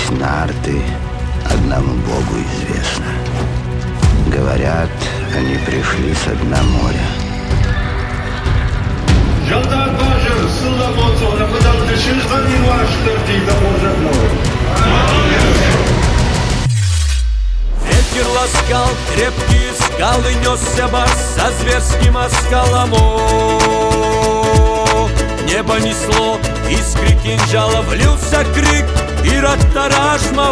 нарты, одному Богу известно. Говорят, они пришли с дна моря. Жандар Бажер, сылда болсоны, бұдан шырған инваштыр дейді можем. Ветер ласкал крепкие скалы, несся барс со зверским оскалом. Небо несло искры кинжала, влился крик и раттаражма.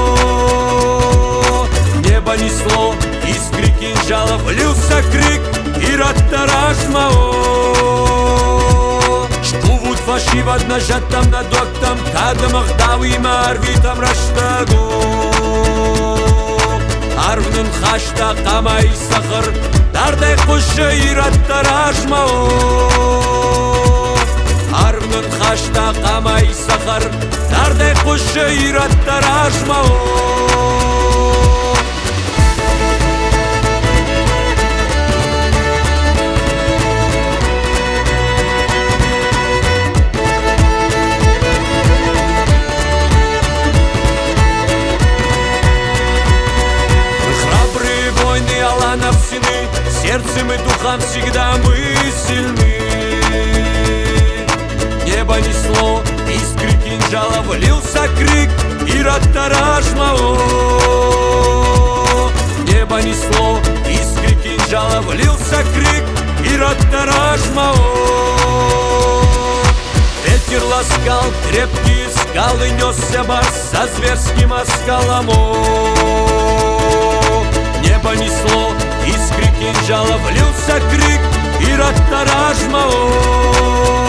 Небо несло искры кинжала, влился крик и раттаражма. Штувут фашиват нажатам над октом, кадамах дави марвитам раштагу. Арвнын хашта камай сахар, дардай кушы и раттаражма. Арвнын хашта камай сахар, дардай кушы и раттаражма. Сердцем и духом всегда мы сильны. Небо несло искры кинжала, влился крик и раттаражма. Небо несло искры кинжала, влился крик и раттаражма. Ветер ласкал крепкие скалы, несся барс со зверским оскалом. Небо несло искры кинжала, влился крик и раттаражма.